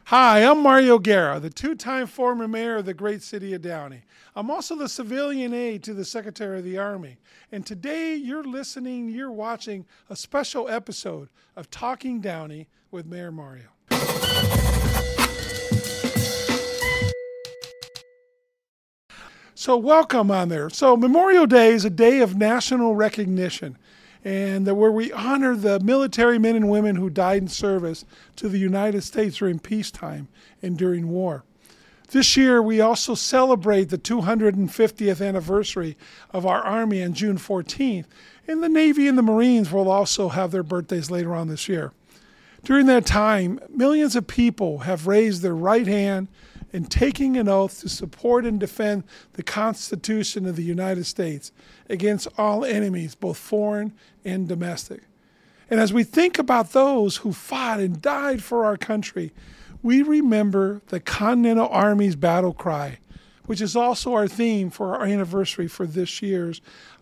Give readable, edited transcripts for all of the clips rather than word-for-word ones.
Hi, I'm Mario Guerra, the two-time former mayor of the great city of Downey. I'm also the civilian aide to the Secretary of the Army. And today you're watching a special episode of Talking Downey with Mayor Mario. So welcome on there. So Memorial Day is a day of national recognition, and where we honor the military men and women who died in service to the United States during peacetime and during war. This year, we also celebrate the 250th anniversary of our Army on June 14th, and the Navy and the Marines will also have their birthdays later on this year. During that time, millions of people have raised their right hand in taking an oath to support and defend the Constitution of the United States against all enemies, both foreign and domestic. And as we think about those who fought and died for our country, we remember the Continental Army's battle cry, which is also our theme for our anniversary for this year's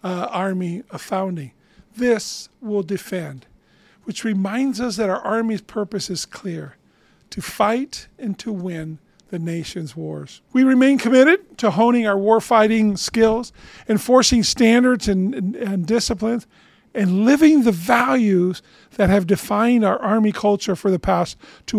Army founding. This will defend, which reminds us that our Army's purpose is clear: to fight and to win the nation's wars. We remain committed to honing our warfighting skills, enforcing standards and disciplines, and living the values that have defined our Army culture for the past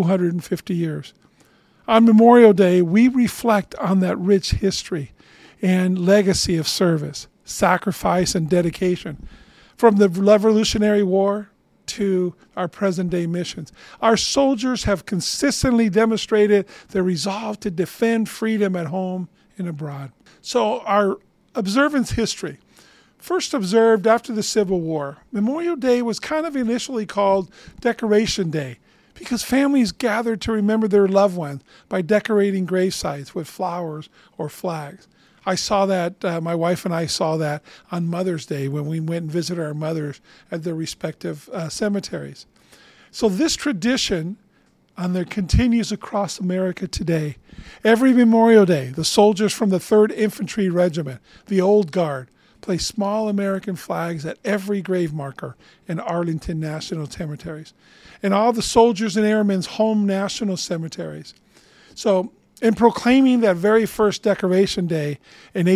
250 years. On Memorial Day, we reflect on that rich history and legacy of service, sacrifice, and dedication, from the Revolutionary War to our present-day missions. Our soldiers have consistently demonstrated their resolve to defend freedom at home and abroad. So our observance history. First observed after the Civil War, Memorial Day was kind of initially called Decoration Day because families gathered to remember their loved ones by decorating gravesites with flowers or flags. I saw that, my wife and I saw that on Mother's Day when we went and visited our mothers at their respective cemeteries. So this tradition continues across America today. Every Memorial Day, the soldiers from the 3rd Infantry Regiment, the Old Guard, place small American flags at every grave marker in Arlington National Cemeteries, and all the soldiers and airmen's home national cemeteries. So, in proclaiming that very first Decoration Day in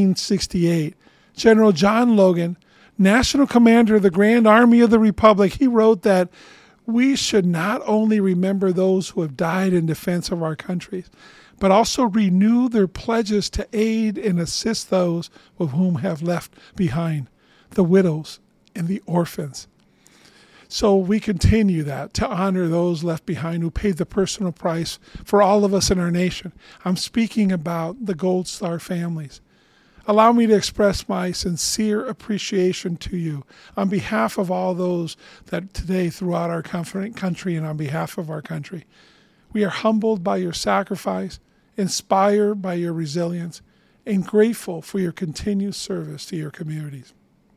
1868, General John Logan, National Commander of the Grand Army of the Republic, he wrote that we should not only remember those who have died in defense of our country, but also renew their pledges to aid and assist those with whom have left behind, the widows and the orphans. So we continue that to honor those left behind who paid the personal price for all of us in our nation. I'm speaking about the Gold Star families. Allow me to express my sincere appreciation to you on behalf of all those that today throughout our country and on behalf of our country. We are humbled by your sacrifice, inspired by your resilience, and grateful for your continued service to your communities.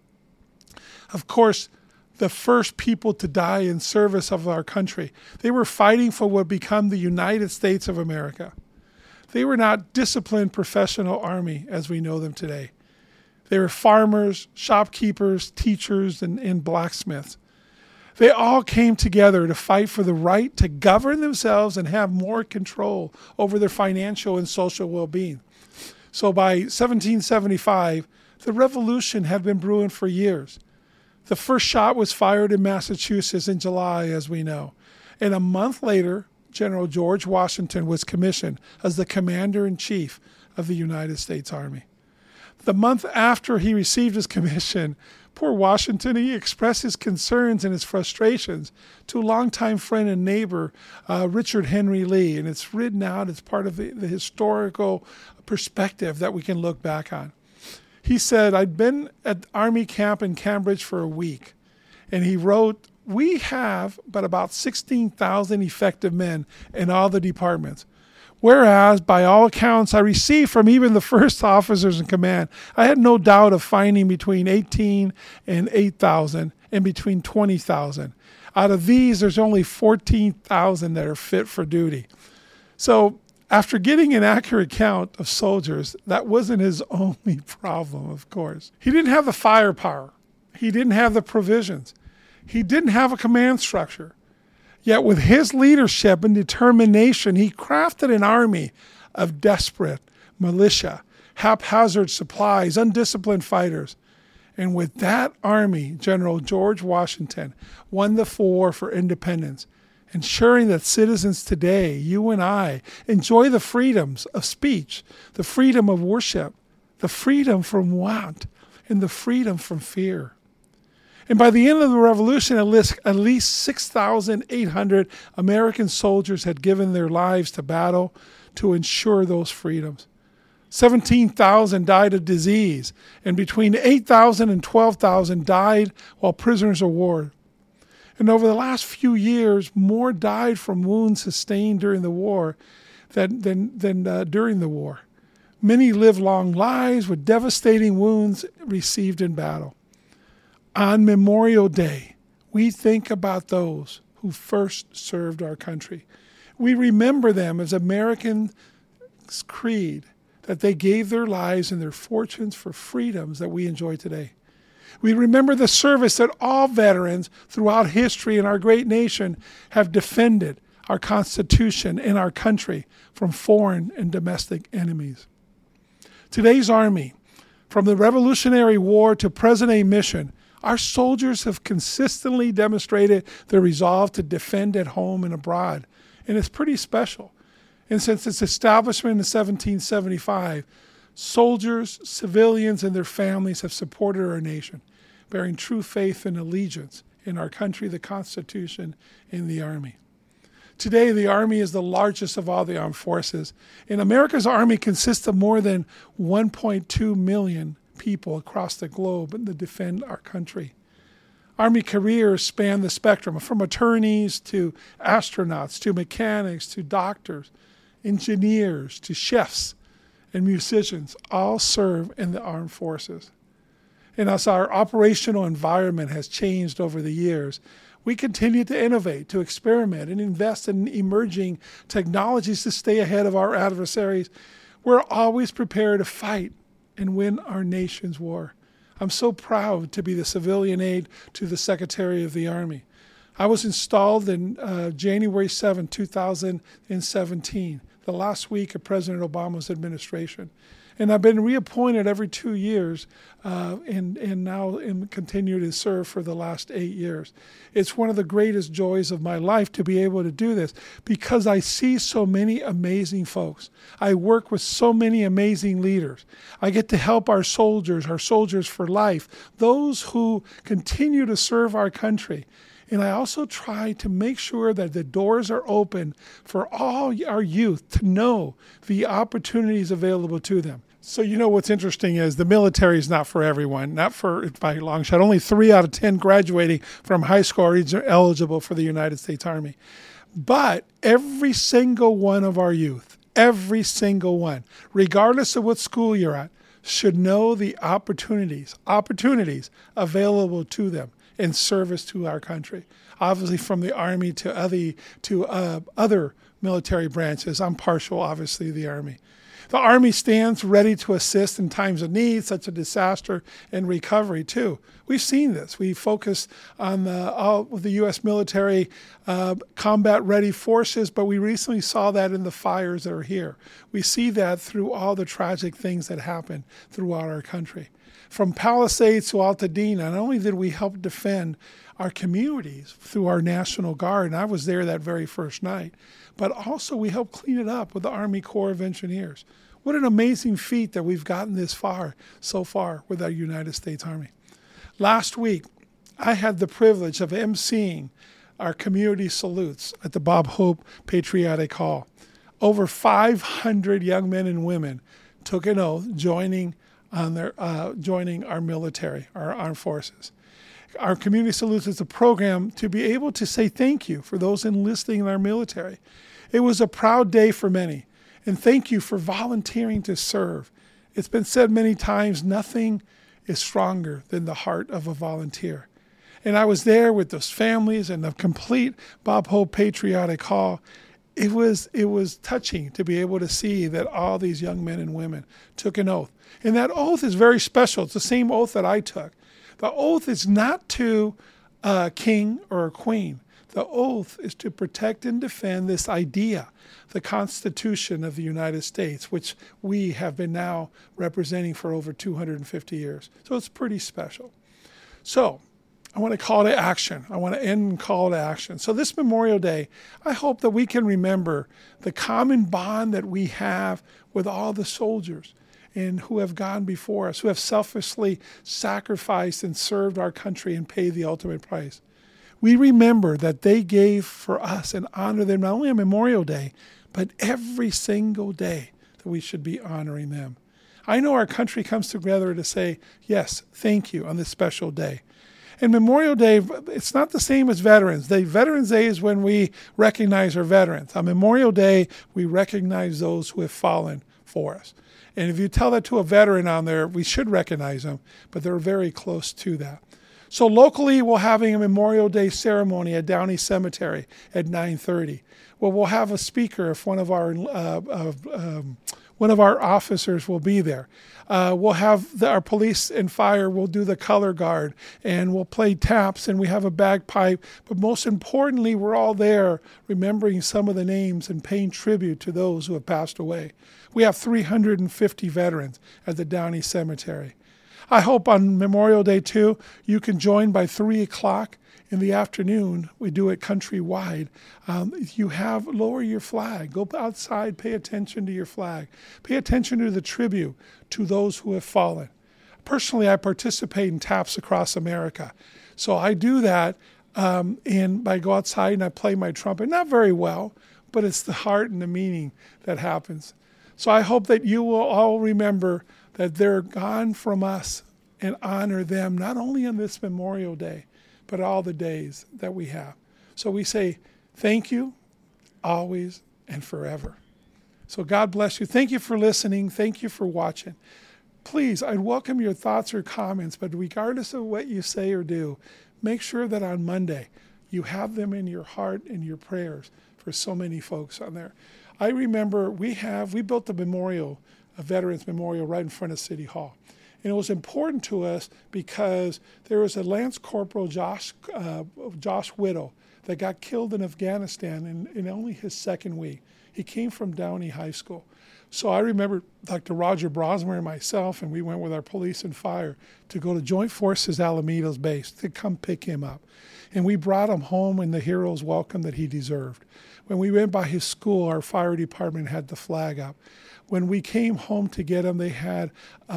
Of course, the first people to die in service of our country, they were fighting for what would become the United States of America. They were not disciplined professional army as we know them today. They were farmers, shopkeepers, teachers, and blacksmiths. They all came together to fight for the right to govern themselves and have more control over their financial and social well-being. So by 1775, the revolution had been brewing for years. The first shot was fired in Massachusetts in July, as we know. And a month later, General George Washington was commissioned as the Commander-in-Chief of the United States Army. The month after he received his commission, poor Washington, he expressed his concerns and his frustrations to a longtime friend and neighbor, Richard Henry Lee, and it's written out as part of the historical perspective that we can look back on. He said, I'd been at Army camp in Cambridge for a week, and he wrote, we have but about 16,000 effective men in all the departments. Whereas, by all accounts I received from even the first officers in command, I had no doubt of finding between 18 and 8,000 and between 20,000. Out of these, there's only 14,000 that are fit for duty. So, after getting an accurate count of soldiers, that wasn't his only problem, of course. He didn't have the firepower. He didn't have the provisions. He didn't have a command structure. Yet with his leadership and determination, he crafted an army of desperate militia, haphazard supplies, undisciplined fighters. And with that army, General George Washington won the war for independence, ensuring that citizens today, you and I, enjoy the freedoms of speech, the freedom of worship, the freedom from want, and the freedom from fear. And by the end of the revolution, at least 6,800 American soldiers had given their lives to battle to ensure those freedoms. 17,000 died of disease, and between 8,000 and 12,000 died while prisoners of war. And over the last few years, more died from wounds sustained during the war than during the war. Many lived long lives with devastating wounds received in battle. On Memorial Day, we think about those who first served our country. We remember them as Americans' creed, that they gave their lives and their fortunes for freedoms that we enjoy today. We remember the service that all veterans throughout history in our great nation have defended our Constitution and our country from foreign and domestic enemies. Today's Army, from the Revolutionary War to present-day mission, our soldiers have consistently demonstrated their resolve to defend at home and abroad, and it's pretty special. And since its establishment in 1775, soldiers, civilians, and their families have supported our nation, bearing true faith and allegiance in our country, the Constitution, and the Army. Today, the Army is the largest of all the armed forces, and America's Army consists of more than 1.2 million people across the globe to defend our country. Army careers span the spectrum, from attorneys to astronauts to mechanics to doctors, engineers to chefs and musicians, all serve in the armed forces. And as our operational environment has changed over the years, we continue to innovate, to experiment, and invest in emerging technologies to stay ahead of our adversaries. We're always prepared to fight and win our nation's war. I'm so proud to be the civilian aide to the Secretary of the Army. I was installed in January 7, 2017, the last week of President Obama's administration. And I've been reappointed every 2 years and now continue to serve for the last 8 years. It's one of the greatest joys of my life to be able to do this because I see so many amazing folks. I work with so many amazing leaders. I get to help our soldiers for life, those who continue to serve our country. And I also try to make sure that the doors are open for all our youth to know the opportunities available to them. So what's interesting is the military is not for everyone, not for by a long shot. Only 3 out of 10 graduating from high school are eligible for the United States Army. But every single one of our youth, every single one, regardless of what school you're at, should know the opportunities available to them in service to our country. Obviously, from the Army to other military branches. I'm partial, obviously, the Army. The Army stands ready to assist in times of need, such as disaster and recovery, too. We've seen this. We focus on the U.S. military combat-ready forces, but we recently saw that in the fires that are here. We see that through all the tragic things that happen throughout our country. From Palisades to Altadena, not only did we help defend our communities through our National Guard, and I was there that very first night, but also we helped clean it up with the Army Corps of Engineers. What an amazing feat that we've gotten so far with our United States Army. Last week, I had the privilege of emceeing our community salutes at the Bob Hope Patriotic Hall. Over 500 young men and women took an oath joining our military, our armed forces. Our community salutes is a program to be able to say thank you for those enlisting in our military. It was a proud day for many, and thank you for volunteering to serve. It's been said many times, nothing is stronger than the heart of a volunteer. And I was there with those families and the complete Bob Hope Patriotic Hall. It was touching to be able to see that all these young men and women took an oath. And that oath is very special. It's the same oath that I took. The oath is not to a king or a queen. The oath is to protect and defend this idea, the Constitution of the United States, which we have been now representing for over 250 years. So it's pretty special. So I want to call to action. I want to end and call to action. So this Memorial Day, I hope that we can remember the common bond that we have with all the soldiers and who have gone before us, who have selflessly sacrificed and served our country and paid the ultimate price. We remember that they gave for us and honor them not only on Memorial Day, but every single day that we should be honoring them. I know our country comes together to say, yes, thank you on this special day. And Memorial Day, it's not the same as Veterans Day. Veterans Day is when we recognize our veterans. On Memorial Day, we recognize those who have fallen for us. And if you tell that to a veteran on there, we should recognize them, but they're very close to that. So locally, we're having a Memorial Day ceremony at Downey Cemetery at 9:30. Well, we'll have a speaker if one of our officers will be there. We'll have our police and fire will do the color guard, and we'll play taps, and we have a bagpipe. But most importantly, we're all there remembering some of the names and paying tribute to those who have passed away. We have 350 veterans at the Downey Cemetery. I hope on Memorial Day, too, you can join by 3 o'clock in the afternoon. We do it countrywide. Lower your flag. Go outside, pay attention to your flag. Pay attention to the tribute to those who have fallen. Personally, I participate in TAPS across America. So I do that, and I go outside and I play my trumpet. Not very well, but it's the heart and the meaning that happens. So I hope that you will all remember that they're gone from us and honor them, not only on this Memorial Day, but all the days that we have. So we say thank you, always and forever. So God bless you. Thank you for listening. Thank you for watching. Please, I'd welcome your thoughts or comments, but regardless of what you say or do, make sure that on Monday you have them in your heart and your prayers for so many folks on there. I remember we built the memorial, a Veterans Memorial, right in front of City Hall. And it was important to us because there was a Lance Corporal, Josh Whittle, that got killed in Afghanistan in only his second week. He came from Downey High School. So I remember Dr. Roger Brosmer and myself, and we went with our police and fire to go to Joint Forces Alamitos base to come pick him up. And we brought him home in the hero's welcome that he deserved. When we went by his school, our fire department had the flag up. When we came home to get him, they had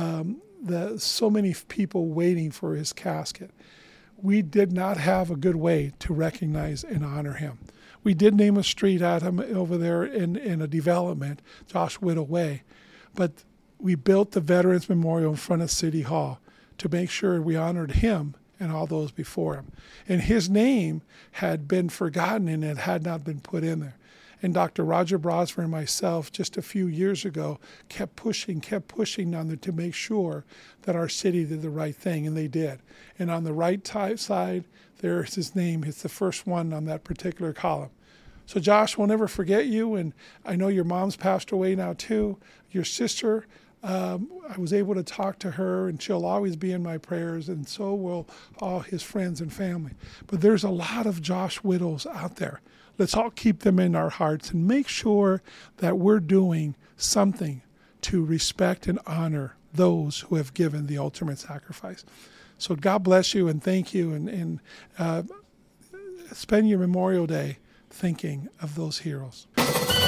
so many people waiting for his casket. We did not have a good way to recognize and honor him. We did name a street at him over there in a development, Josh Whittle Way, but we built the Veterans Memorial in front of City Hall to make sure we honored him and all those before him. And his name had been forgotten and it had not been put in there. And Dr. Roger Brosmer and myself, just a few years ago, kept pushing on there to make sure that our city did the right thing, and they did. And on the right side, there's his name. It's the first one on that particular column. So Josh, we'll never forget you, and I know your mom's passed away now too. Your sister, I was able to talk to her, and she'll always be in my prayers, and so will all his friends and family. But there's a lot of Josh Whittles out there. Let's all keep them in our hearts and make sure that we're doing something to respect and honor those who have given the ultimate sacrifice. So God bless you and thank you, and spend your Memorial Day thinking of those heroes.